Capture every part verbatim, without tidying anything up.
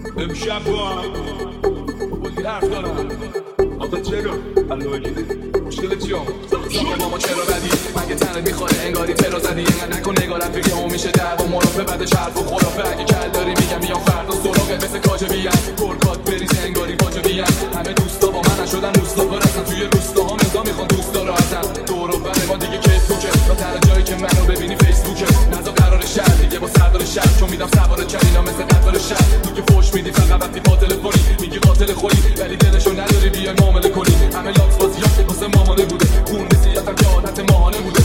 امشب با هم بودی حرف دارم آقا چرا؟ الوه گیده مشکل چیام؟ زمان ماما چرا بدی؟ مگه تنه میخوره انگاری ترا زدی اینقدر نکن نگارم فکر همون میشه در با مرافه بعدش حرف و خرافه اگه کل داری میگم میام فردا سراغه مثل کاجبی هم گرگات بریز انگاری باجبی هم همه دوستا با من نشدن روستا برسن توی روستا ها مزا میخوان دوستا راحتن دور و بر ما دیگه کیف توکه تا تنها جایی که منو ببینی فیسبوکه نزا قرار شهر دیگه با سردار شهر چون میدم سوار کلینا مثل قطار شهر تو که فوش میدی فقط وقتی با تلفنی میگی قاتل خوری ولی دلشو نداری بیای معامله کنی همه لات بازیات واسه ماهانه بوده خون نسیتم که عادت ماهانه بوده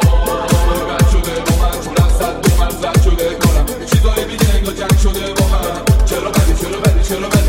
آه بد شده با من چون از صد دو من زد شده کنم چیزایی میگه انگار جنگ شده با من چرا بدی چرا بدی چرا بدی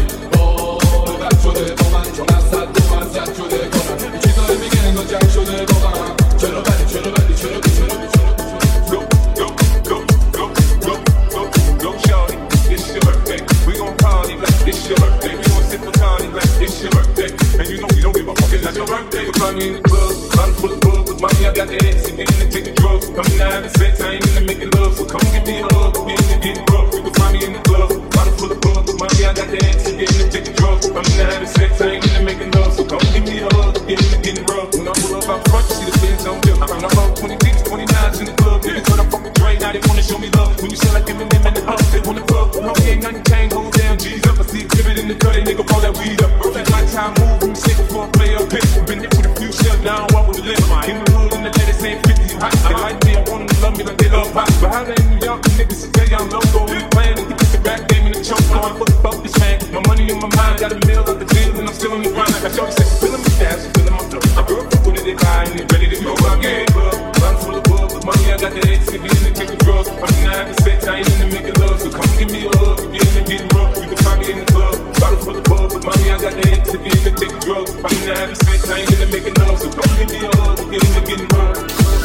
آه بد شده با من چون از صد دو من زد شده کنم چیزایی میگه انگار جنگ شده با من چرا بدی چرا بدی چرا بدی چرا بدی Go, go, go, go, go, go, go, shawty, it's your birthday. We gon' party like it's your birthday. We gon' sip Bacardi like it's your birthday. And you know we don't give a fuck, it's not your birthday. We find me in the club, bottle full of bug. With mommy, I got the X, and then they take the drugs. Come in having sex, I ain't into making love. So come give me a hug, we in the getting rough. You can find me in the club, bottle full of bug. With mommy, I got the X, and then they take the drugs. Come in having sex, I ain't into making love. So come give me a hug, we in the getting rough. When I pull up out front, you see the Benz on dip. I found about twenty deep, twenty-nines in the club. Niggas heard I'm fucking Dre, now they wanna show me love. When you say like Eminem and the up, they wanna fuck. Homie ain't nothing changed, hold down, G's up. I see exhibit in the cut, nigga roll that weed up. Roll that lifetime move, when you say before I play up pitch. Been there with a few shells, now I walk with a limp. In the hood, in the ladies ain't fifty, hot. They like me, I want them to love me like they love pop. But how they in New York, the niggas say I'm loco. We playing and get the back game in the choke. Going for the fuck this man. My money in my mind, got a meal out the deal, and I'm still on the grind. I shorty say, feeling my cash, feeling my flow. My girl, what did they buy, and they ready to go again. Run full of bug, with money, I got the X, and in the take the drugs. I'm in the having sex, I ain't in the making love. So come give me a hug, we in the getting rough. You can find me in the club, bottle full of bug, with money, I got the X, and in the take the drugs. I'm in the having sex, I ain't in the making love. So come give me a hug, we in the getting rough.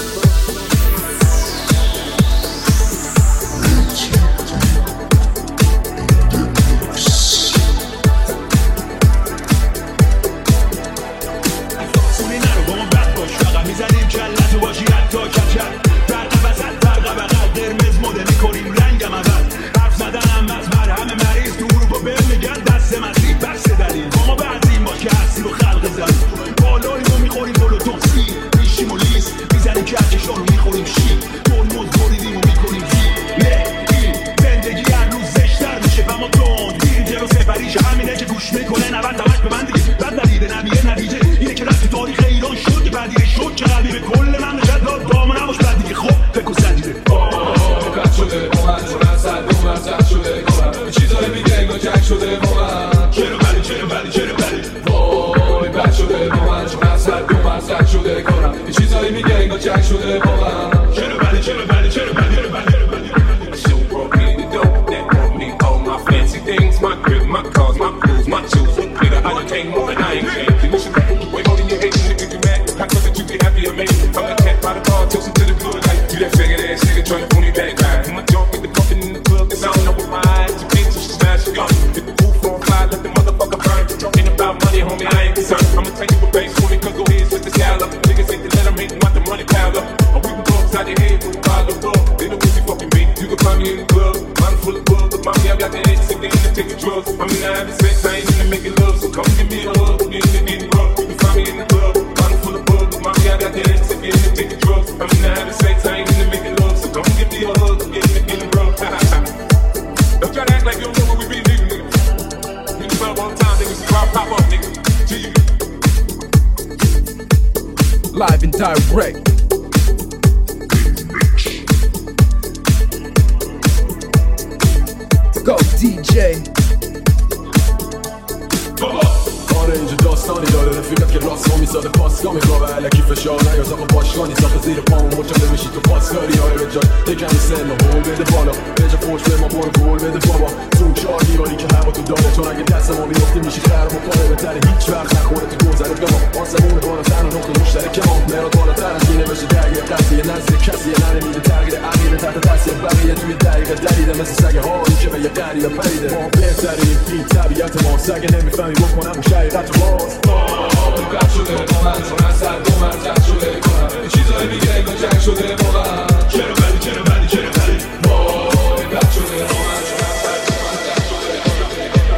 میزنیم کلتو باشی حتی کچل برق وسط برق بغل قرمز مده میکنیم رنگم اول حرف زدنم از مرهم مریض تو اروپا بهم میگن دست مسیح بس دلیل با ما بعضیم باش که هستی رو خلق زد بالایی رو میخوریم بلو توکسی میشیم و لیست میزنیم کهکشان رو میخوریم شی ترمز بریدیم و میکنیم زی نه این زندگی هر روز زشتر میشه و ما تند میریم جلو سفریش همینه که گوش میکنه نبرد همش به من دیگه بد دلیده نمیه نتیجه اینه که رفت تاریخ ایران شد که بعدیره شد که قلبی به کل من نشد داد دام نباش بعد دیگه خب فکر و سدیده آه بد شده با من چون از صد دو من زد شده کنم چیزایی میگه انگار جنگ شده با من چرا بلی چرا بلی چرا بلی وای بد شده با من چون از صد دو من زد شده کنم چیزایی میگه انگار جنگ شده با من چرا بلی چرا بلی چرا بلی چرا بلی So broke me the dope that brought me all my fancy things, my crib, my cars, my clothes, my shoes. Look nigga, I done came over and I ain't changed. You should wait holding your hate, nigga, you mad? How come that you be happy or made? I'm the cat by the bar, toasting to the good life. You that faggot ass nigga trying to pull me back. I'm a junk with the pumping in the club, cause I don't know what my eyes. You bitch, you smash your gun. Hit the roof on fire, let the motherfucker burn. Ain't about money, homie, I ain't concerned. I'ma tell you what banks for me, cause go ahead, switch the scale up. Niggas ain't to let them hate, want the money pile up. Or we can go upside your head with a bottle of blood. They know what you fucking be. You can find me in the club, bottle full of bug. But mommy, I got the X, and then they take the drugs. I'm in the having sex, I ain't in the making love. So come give me a hug, we in the getting rough. You can find me in the club, bottle full of bug. But mommy, I got the X, and then they take the drugs. I'm in the having sex, I ain't in the making love. So come give me a hug, we in the getting rough. Don't try to act like you don't know what we be, nigga, nigga. In the club all the time, nigga, see why I pop up, nigga. To you. Live and direct. Go دی جی. آره اینجا داستانی داره رفیقت که راست ها میساده پاسگاه میخوابه علکی فشار نیاز آقا باشگاه نیست آقا زیر پامون مرتبه بشی تو پاسکاری آره به جای یکمی سن و هول بده بالا به جا فوش به ما برو گول بده بابا تو چهار دیواری که هوا تو دامه چون اگه دست ما بیفتی میشی خرم و پاره بهتره هیچ وقت نخوره تو گذره به ما آسمون بالاتر و نقطه مشترک ما مراد بالاتر از اینه بشه درگیر قصیه نزد کسی ننمیده تغییر عقیده تحت تاثیر بقیه توی دقیقه دلیده مثل سگ هایی که به یه قریه پریده ما بهترین این طبیعت ما سگ نمیفهمی بکنم اون شریقت باز بد شده با من چون از صد دو من زد شده کنم چیزایی میگه انگار جنگ شده با من چرا بلی چرا بلی چرا بلی وای بد شده با من چون از صد دو من زد شده کنم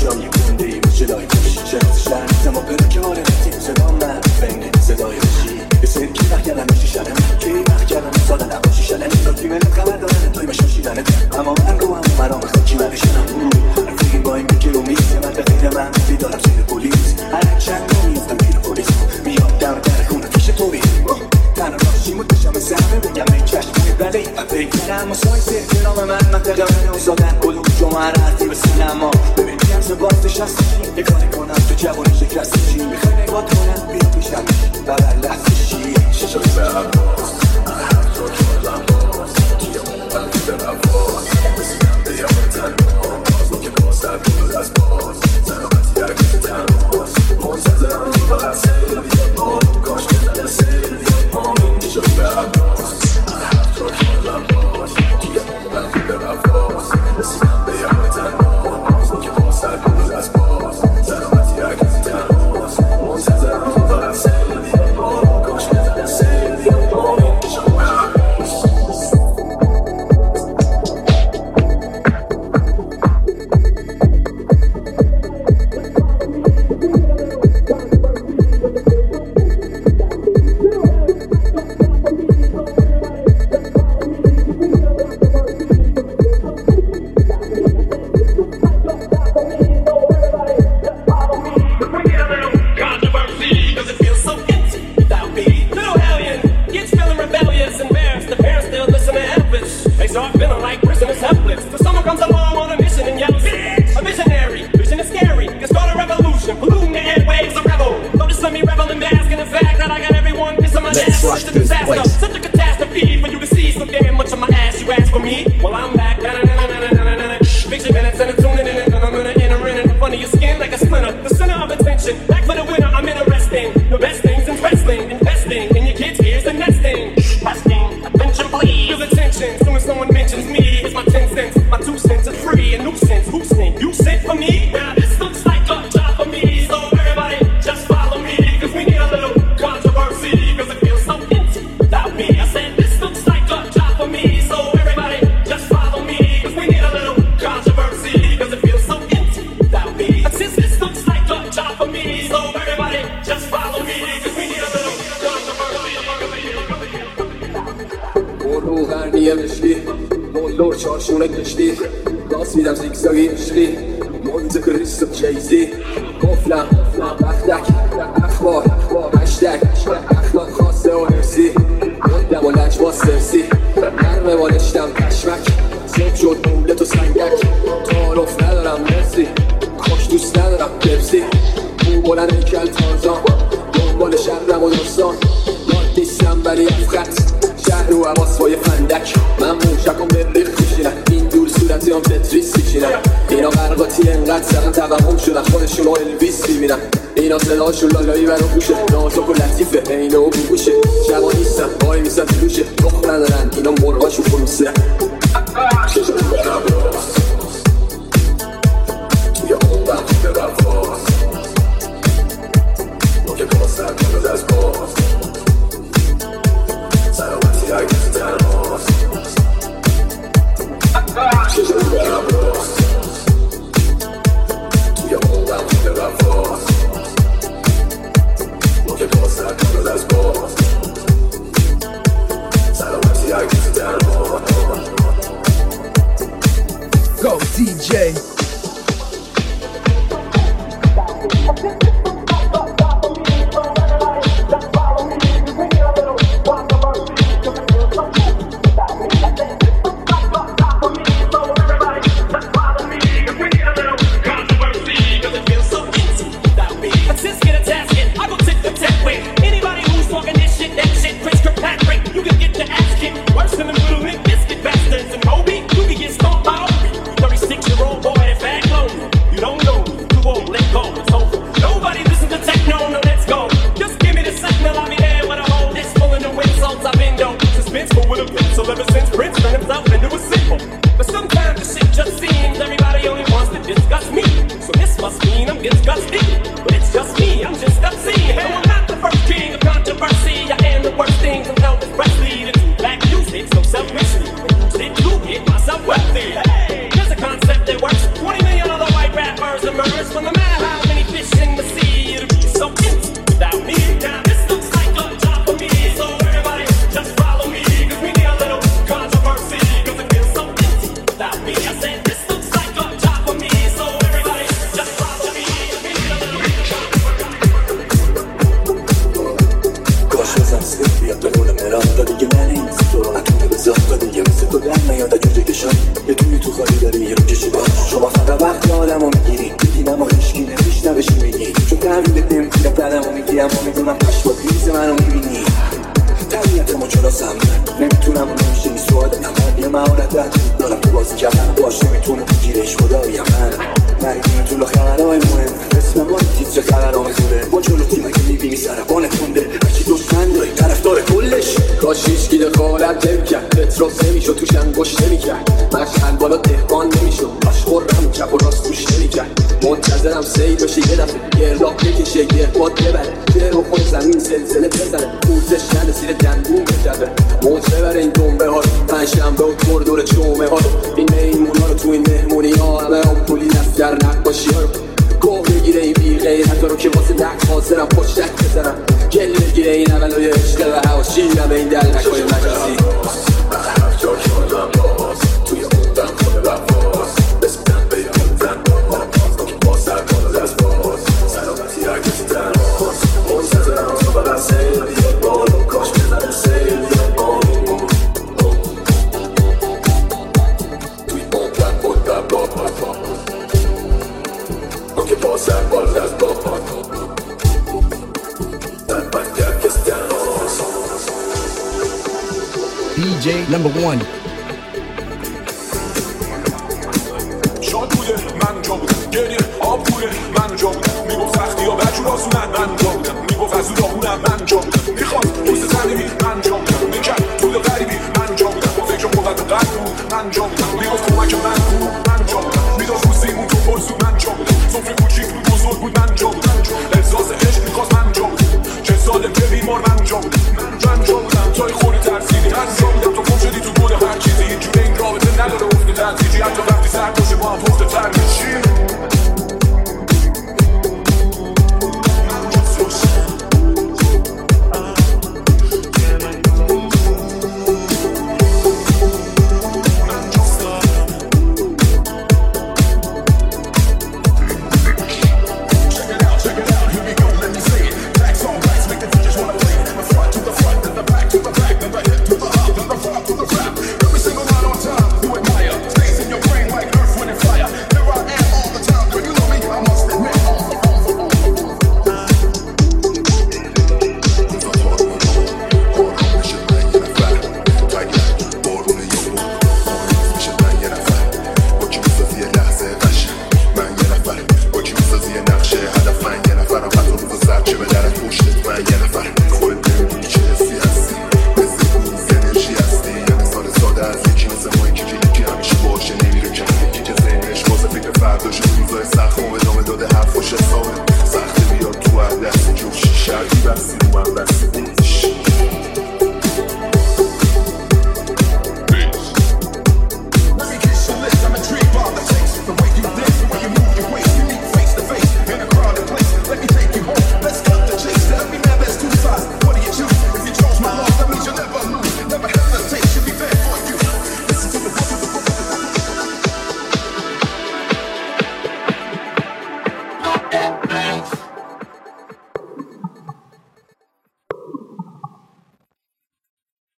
جای گنده ای میشه لای کشی شناسش لعنت ما پیدا که آره نتیم صدا من فنگه صدای رشی یه سری که وقت کردن میشی شنم که وقت کردن ساده نباشی شنم این داد بیمه خبر دارن توی مشاشیدنه اما من رو هم مرام خاکی ندشنم رفیقی با این میگه رو میسته من به غیر من بیدارم زیر پولیس هر چند رو میفتم بیر پولیس میاد دم در خونه پیش تو بیر تنها راشیم و دشم زمه بگم ای چشمی بله من بگیرم اما سایزه کنام من منطقه من اوزادن کلو جمعه رفتی به سینما ببین جمز بازش هستشی یه کاری کنم تو جوانی شکرستشی میخوای نگاه کنم بیا پیشم ببر لحظشی شیشا به عباس هر جا که آدم باز توی اون بندی به عباس رسیدم به یه تن باز رو که باز در دور از باز سلامتی هرگز تنهاز منتظرم تو فقط سیل بیاد ما کاش که زده سیل بیاد ما شیشا به عباس هر جا که آدم باز توی اون بندی به عباس رسیدم به یه تن باز رو که باز در دور از باز سلامتی هرگز تنهاز منتظرم تو فقط سیل بیاد ما کاش که زده سیل بیاد ما شیشا به عباس چارشونه کشتی داست میدم زیگزاگی عشقی مونت کریستو کیزی قفلم بختک اخبار هشتگ اخلاق خاصه و حرسی مندم و لجباز سرسی نرمه بالشتم پشمک صبح شد مولت و سنگک تعارف ندارم مرسی خوش دوست ندارم پرسی مو بلند ایکل تازان دنبال شهرم و داستان یاد نیستم ولی افخط شهر و حواس بای فندک من موشکم بریخ میشینم این دور صورتی هم تتریس میشینم اینا غرقاتی انقدر سرم توهم شدن خودشون و الویس میبینم اینا صداشون لالایی برا گوشه نازک و لطیفه اینه و بگوشه شبا نیستن بای میسن تو دوشه تخم ندارن اینا مرغاشون فلوسه چشم برم راست توی اون وقتی به رفاز نوکه کاسر کنه از باز سلامتی هرگز تنهاست چشم برم راست توی اون وقتی به رفاز نوکه کاسر کنه از باز سلامتی هرگز تنهاست Go دی جی There's a concept that works. twenty million other white rappers emerge. ولی اما میدونم پشت با دیز منو میبینی طبیعتمو جلاسم نمیتونم و نمیشه این سواده من یه مهارت دارم تو بازی کردن باش نمیتونه گیرش خدایی من مریدیم طول خبرهای مهم اسم ما تیتر خبرها میخوره با جلو تیم اگه میبینی سربانه کنده هرچی دشمن داری طرف داره کلش کاش هیچ گیده خالت نمیکرد پتروس نمیشد توش انگوش نمیکرد مشهد بالا دهقان نمیشد باش خورم چپ و راست توش نمیکرد منتظرم سیل بشه یه دفعه گرداب بکشه یه باد ببره که رو خود زمین سلسله بزنه پوزش نده زیر دندون بجبه موج ببره این دنبه ها پنجشنبه و دور دور جمعه ها این میمون ها رو تو این مهمونی ها همه هم پولی دفتر نقاشی ها رو گوه بگیره این بی غیرت ها رو که واسه نک حاضرم پشتک بزنم گل بگیره این اولای عشق و حواس شیرم این دل نکای مجازی هر جا که آدم باز توی موندم خود وفاز بسپیدن به یادن باز که با سر بالا دست باز سلامتی هرگز تنهاز منتظرم تو بلد سیل بیاد بالا کاش بزنه سیل بیاد بالا توی موندم خود وفاز که با سر بالا دست باز D J number one.